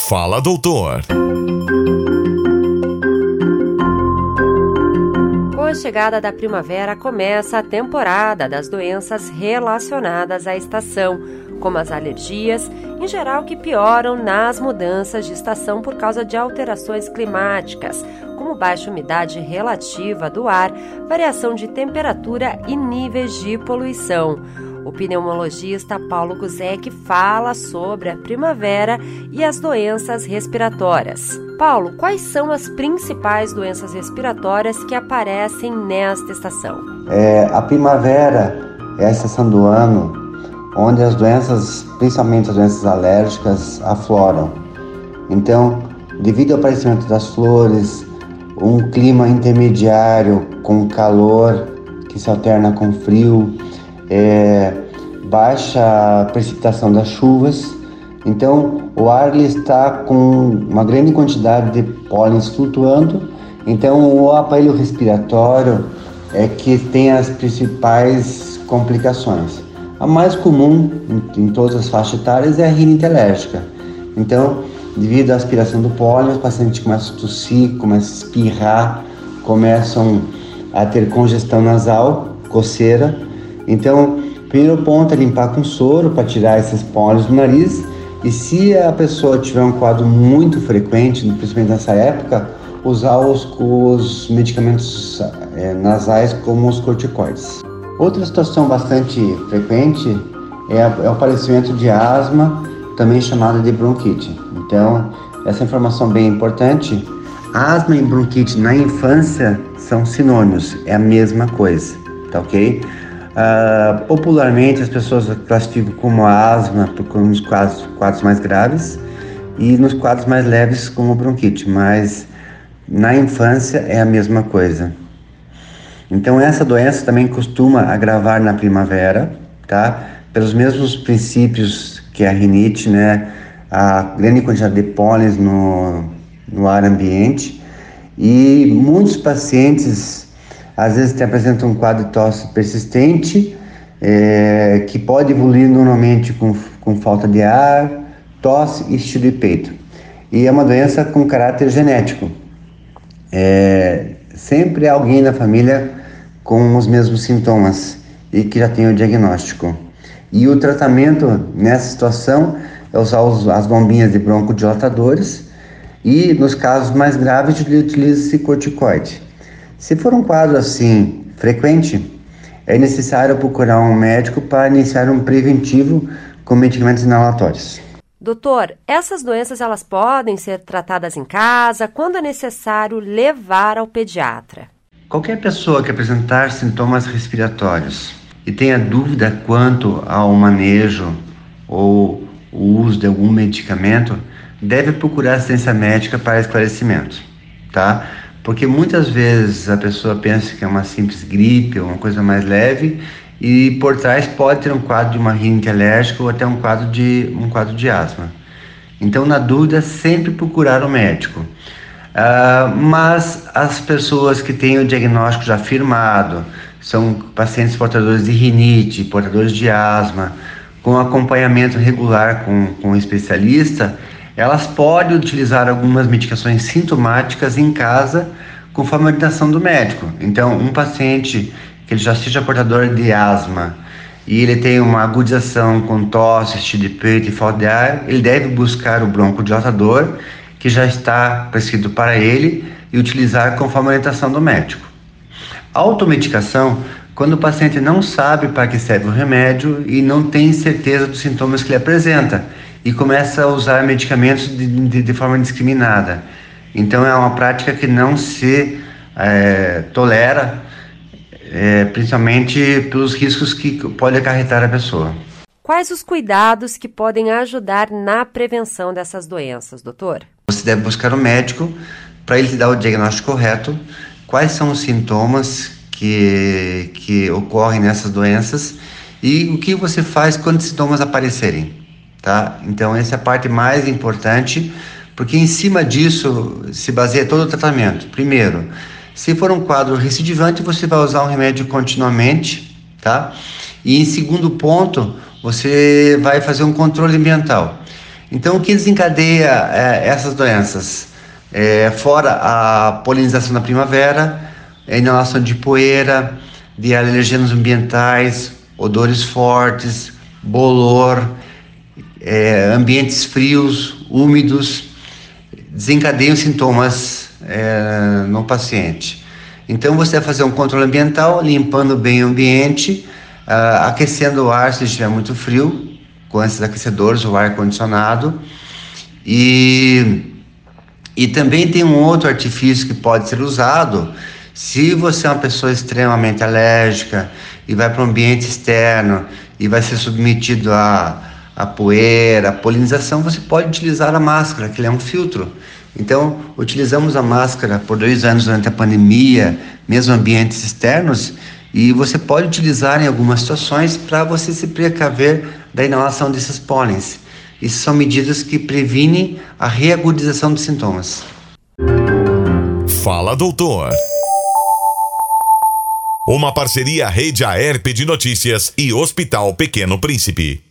Fala, doutor. Com a chegada da primavera, começa a temporada das doenças relacionadas à estação, como as alergias, em geral que pioram nas mudanças de estação por causa de alterações climáticas, como baixa umidade relativa do ar, variação de temperatura e níveis de poluição. O pneumologista Paulo Guzek fala sobre a primavera e as doenças respiratórias. Paulo, quais são as principais doenças respiratórias que aparecem nesta estação? A primavera é a estação do ano onde as doenças, principalmente as doenças alérgicas, afloram. Então, devido ao aparecimento das flores, um clima intermediário com calor que se alterna com frio, baixa precipitação das chuvas, então o ar ele está com uma grande quantidade de pólen flutuando, então o aparelho respiratório é que tem as principais complicações. A mais comum em todas as faixas etárias é a rinite alérgica. Então, devido à aspiração do pólen, os pacientes começam a tossir, começam a espirrar, começam a ter congestão nasal, coceira. Então, o primeiro ponto é limpar com soro para tirar esses pólenes do nariz. E se a pessoa tiver um quadro muito frequente, principalmente nessa época, usar os medicamentos nasais como os corticoides. Outra situação bastante frequente é o aparecimento de asma, também chamada de bronquite. Então, essa informação bem importante. Asma e bronquite na infância são sinônimos, é a mesma coisa, tá ok? Popularmente as pessoas classificam como asma nos quadros mais graves e nos quadros mais leves como bronquite, mas na infância é a mesma coisa. Então essa doença também costuma agravar na primavera, tá? Pelos mesmos princípios que a rinite, né? A grande quantidade de pólenes no ar ambiente, e muitos pacientes às vezes apresentam um quadro de tosse persistente, que pode evoluir normalmente com falta de ar, tosse e estilo de peito. E é uma doença com caráter genético. Sempre há alguém na família com os mesmos sintomas e que já tem o diagnóstico. E o tratamento nessa situação é usar as bombinhas de broncodilatadores e, nos casos mais graves, utiliza-se corticoide. Se for um quadro assim frequente, é necessário procurar um médico para iniciar um preventivo com medicamentos inalatórios. Doutor, essas doenças elas podem ser tratadas em casa? Quando é necessário levar ao pediatra? Qualquer pessoa que apresentar sintomas respiratórios e tenha dúvida quanto ao manejo ou o uso de algum medicamento, deve procurar assistência médica para esclarecimento, tá? Porque muitas vezes a pessoa pensa que é uma simples gripe ou uma coisa mais leve e por trás pode ter um quadro de uma rinite alérgica ou até um quadro de asma. Então, na dúvida, sempre procurar o médico. Mas as pessoas que têm o diagnóstico já firmado, são pacientes portadores de rinite, portadores de asma, com acompanhamento regular com um especialista, elas podem utilizar algumas medicações sintomáticas em casa conforme a orientação do médico. Então, um paciente que ele já seja portador de asma e ele tem uma agudização com tosse, estilo de peito e falta de ar, ele deve buscar o broncodilatador, que já está prescrito para ele, e utilizar conforme a orientação do médico. Automedicação, quando o paciente não sabe para que serve o remédio e não tem certeza dos sintomas que ele apresenta e começa a usar medicamentos de forma indiscriminada. Então é uma prática que não se tolera, principalmente pelos riscos que pode acarretar a pessoa. Quais os cuidados que podem ajudar na prevenção dessas doenças, doutor? Você deve buscar um médico para ele te dar o diagnóstico correto, quais são os sintomas que ocorrem nessas doenças e o que você faz quando os sintomas aparecerem, tá? Então essa é a parte mais importante, porque em cima disso se baseia todo o tratamento. Primeiro, se for um quadro recidivante, você vai usar um remédio continuamente, tá? E em segundo ponto, você vai fazer um controle ambiental. Então, o que desencadeia essas doenças? Fora a polinização da primavera, a inalação de poeira, de alergenos ambientais, odores fortes, bolor, ambientes frios, úmidos, desencadeiam sintomas no paciente. Então você vai fazer um controle ambiental, limpando bem o ambiente, aquecendo o ar se estiver muito frio, com esses aquecedores, o ar condicionado. E também tem um outro artifício que pode ser usado se você é uma pessoa extremamente alérgica e vai para um ambiente externo e vai ser submetido a poeira, a polinização. Você pode utilizar a máscara, que é um filtro. Então, utilizamos a máscara por 2 anos durante a pandemia, mesmo ambientes externos, e você pode utilizar em algumas situações para você se precaver da inalação desses pólens. Isso são medidas que previnem a reagudização dos sintomas. Fala, doutor. Uma parceria Rede Aerp de Notícias e Hospital Pequeno Príncipe.